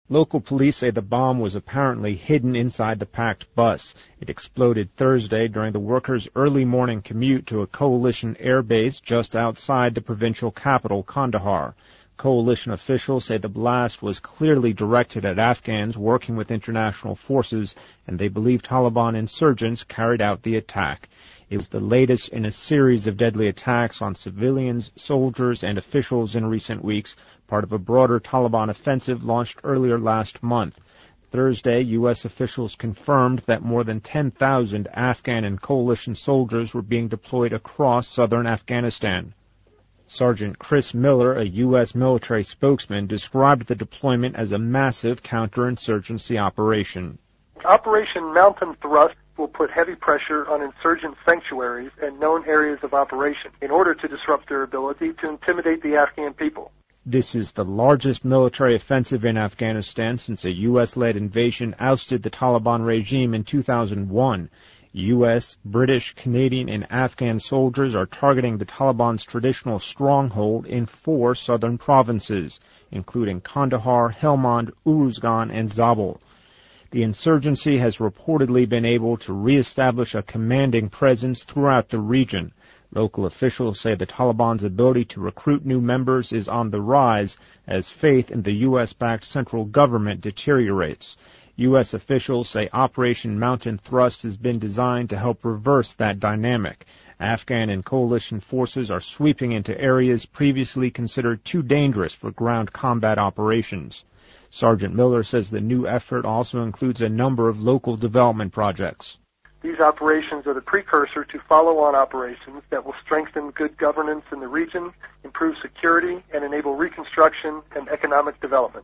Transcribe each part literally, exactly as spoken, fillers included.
Local police say the bomb was apparently hidden inside the packed bus. It exploded Thursday during the workers' early morning commute to a coalition airbase just outside the provincial capital, Kandahar. Coalition officials say the blast was clearly directed at Afghans working with international forces, and they believe Taliban insurgents carried out the attack. It was the latest in a series of deadly attacks on civilians, soldiers, and officials in recent weeks, part of a broader Taliban offensive launched earlier last month. Thursday, U S officials confirmed that more than ten thousand Afghan and coalition soldiers were being deployed across southern Afghanistan. Sergeant Chris Miller, a U S military spokesman, described the deployment as a massive counterinsurgency operation. Operation Mountain Thrust will put heavy pressure on insurgent sanctuaries and known areas of operation in order to disrupt their ability to intimidate the Afghan people. This is the largest military offensive in Afghanistan since a U S-led invasion ousted the Taliban regime in two thousand one. U S, British, Canadian, and Afghan soldiers are targeting the Taliban's traditional stronghold in four southern provinces, including Kandahar, Helmand, Uruzgan, and Zabul. The insurgency has reportedly been able to reestablish a commanding presence throughout the region. Local officials say the Taliban's ability to recruit new members is on the rise as faith in the U S-backed central government deteriorates. U S officials say Operation Mountain Thrust has been designed to help reverse that dynamic. Afghan and coalition forces are sweeping into areas previously considered too dangerous for ground combat operations. Sergeant Miller says the new effort also includes a number of local development projects. These operations are the precursor to follow-on operations that will strengthen good governance in the region, improve security, and enable reconstruction and economic development.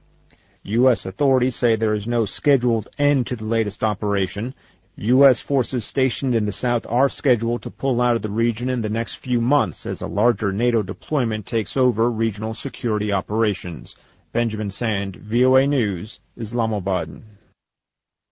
U S authorities say there is no scheduled end to the latest operation. U S forces stationed in the south are scheduled to pull out of the region in the next few months as a larger NATO deployment takes over regional security operations. Benjamin Sand, V O A News, Islamabad.